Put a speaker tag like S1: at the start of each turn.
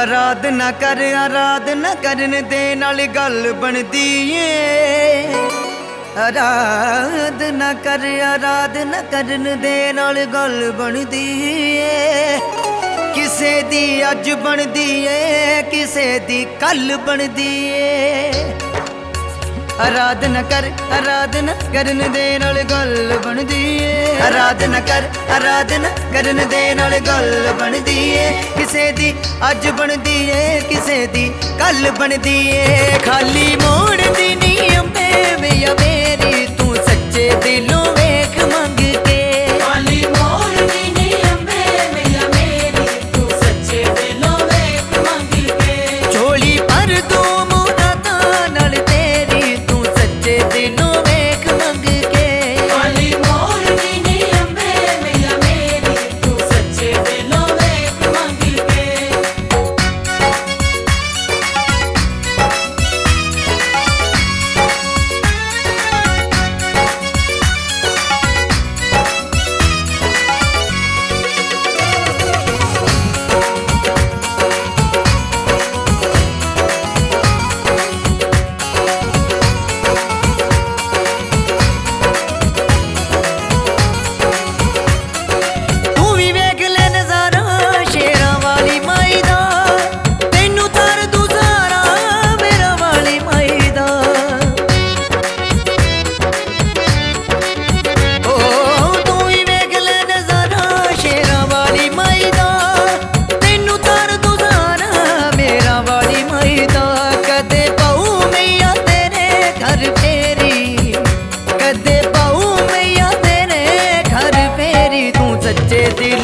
S1: आराधना करन दे नाल गल बनदी ए। आराधना करन दे नाल गल बनदी ए। किसे दी अज बनदी ए, किसे दी कल बनदी ए। आराधना करन दे नाल गल बनदी ए। आराधना करन दे नाल गल बनदी ए। किसे दी अज बनदी ए, किसे दी कल बनदी ए। खाली मोड़ दी नी अम्बे मैया मेरी, तू सच्चे दिलों वेख मंग के।
S2: खाली मोड़ दी नी अम्बे मैया मेरी, तू सच्चे दिलों वेख मंग के।
S1: झोली भर दो मुरादां नाल तेरी, तू सच्चे दिलों वेख मंग के।
S2: खाली मोड़ दी नी अम्बे मैया मेरी, तू सच्चे दिलों वेख मंग के।
S1: सच्चे दिल